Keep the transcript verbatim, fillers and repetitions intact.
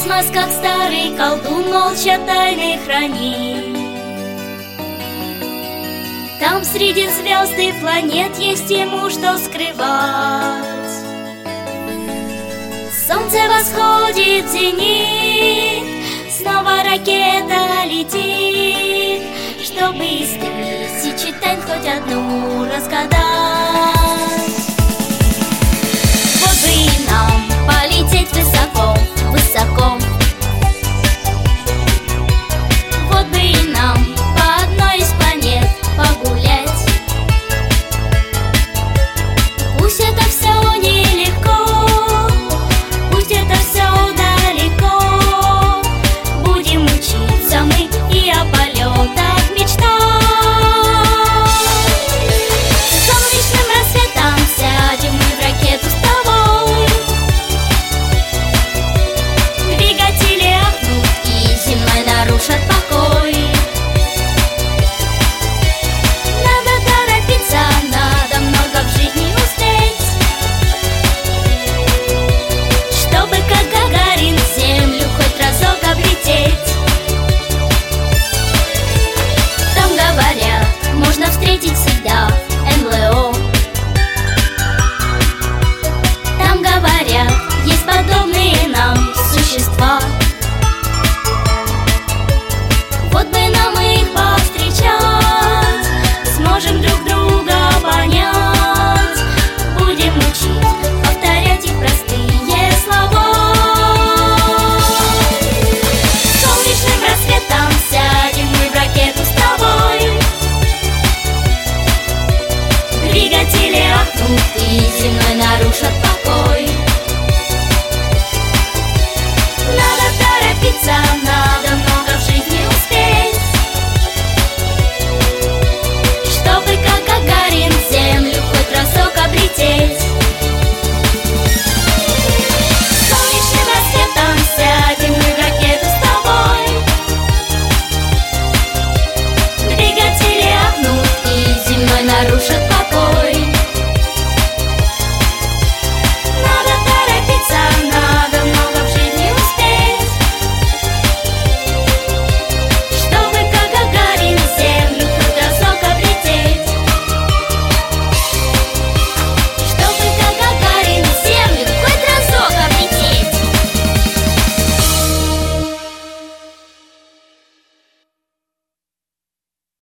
Космос, как старый колдун, молча тайны хранит. Там среди звезд и планет есть ему что скрывать. Солнце восходит, зенит, снова ракета летит, чтобы из тысячи тайн хоть одну разгадать. Вот бы и нам полететь высоко, высоко. Вот бы и нам по одной из планет погулять. Пусть это все нелегко, пусть это все далеко, будем учиться мы и о полетах мечтать. С солнечным рассветом сядем мы в ракету с тобой. Двигатели ахнут и земной нарушат покой. Надо торопиться, надо много в жизни успеть, чтобы как Гагарин землю хоть разок облететь. Там говорят, можно встретить всегда эн эл о. Там говорят, есть подобные нам существа. Вот бы нам их повстречать, сможем друг друга понять, будем учить, повторять их простые слова. С солнечным рассветом сядем мы в ракету с тобой. Двигатели ахнут и земной нарушат покой.